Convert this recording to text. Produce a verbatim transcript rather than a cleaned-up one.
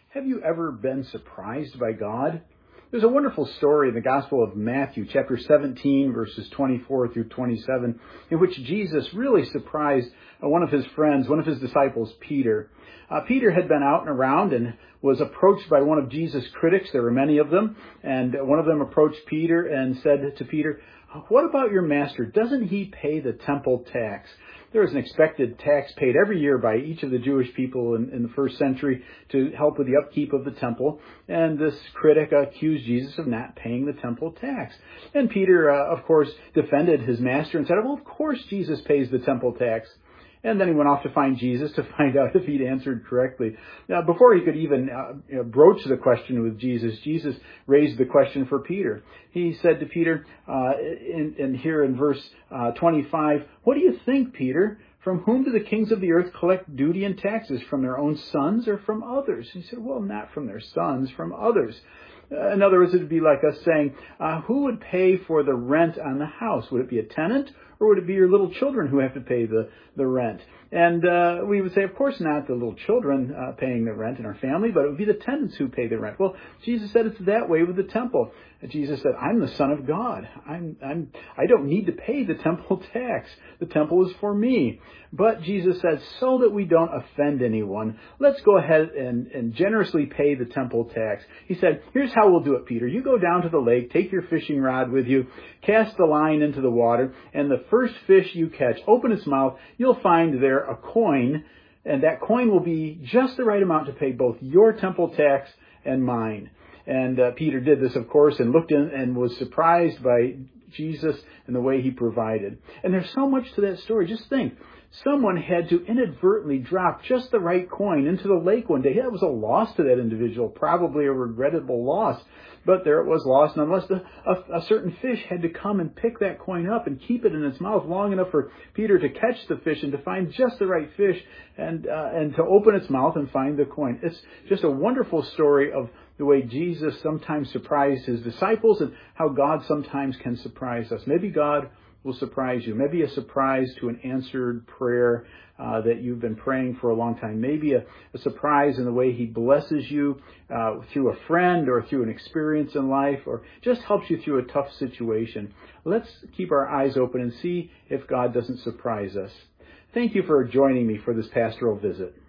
Have you ever been surprised by God? There's a wonderful story in the Gospel of Matthew, chapter seventeen, verses twenty-four through twenty-seven, in which Jesus really surprised one of his friends, one of his disciples, Peter. Uh, Peter had been out and around and was approached by one of Jesus' critics. There were many of them. And one of them approached Peter and said to Peter, "What about your master? Doesn't he pay the temple tax?" There was an expected tax paid every year by each of the Jewish people in, in the first century to help with the upkeep of the temple. And this critic accused Jesus of not paying the temple tax. And Peter, uh, of course, defended his master and said, "Well, of course Jesus pays the temple tax." And then he went off to find Jesus to find out if he'd answered correctly. Now, before he could even uh, you know, broach the question with Jesus, Jesus raised the question for Peter. He said to Peter, uh, in, in here in verse uh, twenty-five, "What do you think, Peter? From whom do the kings of the earth collect duty and taxes? From their own sons or from others?" He said, "Well, not from their sons, from others." Uh, in other words, it would be like us saying, uh, who would pay for the rent on the house? Would it be a tenant, or would it be your little children who have to pay the, the rent? And uh, we would say, of course not the little children uh, paying the rent in our family, but it would be the tenants who pay the rent. Well, Jesus said it's that way with the temple. And Jesus said, "I'm the Son of God. I'm, I'm, I don't need to pay the temple tax. The temple is for me." But Jesus said, so that we don't offend anyone, let's go ahead and, and generously pay the temple tax. He said, "Here's how we'll do it, Peter. You go down to the lake, take your fishing rod with you, cast the line into the water, and the first fish you catch, open its mouth, you'll find there a coin, and that coin will be just the right amount to pay both your temple tax and mine." And uh, Peter did this, of course, and looked in and was surprised by Jesus and the way he provided. And there's so much to that story. Just think, someone had to inadvertently drop just the right coin into the lake one day. That was a loss to that individual, probably a regrettable loss. But there it was, lost nonetheless. The, a, a certain fish had to come and pick that coin up and keep it in its mouth long enough for Peter to catch the fish and to find just the right fish and uh, and to open its mouth and find the coin. It's just a wonderful story of the way Jesus sometimes surprised his disciples and how God sometimes can surprise us. Maybe God will surprise you. Maybe a surprise to an answered prayer uh, that you've been praying for a long time. Maybe a, a surprise in the way he blesses you uh, through a friend or through an experience in life, or just helps you through a tough situation. Let's keep our eyes open and see if God doesn't surprise us. Thank you for joining me for this pastoral visit.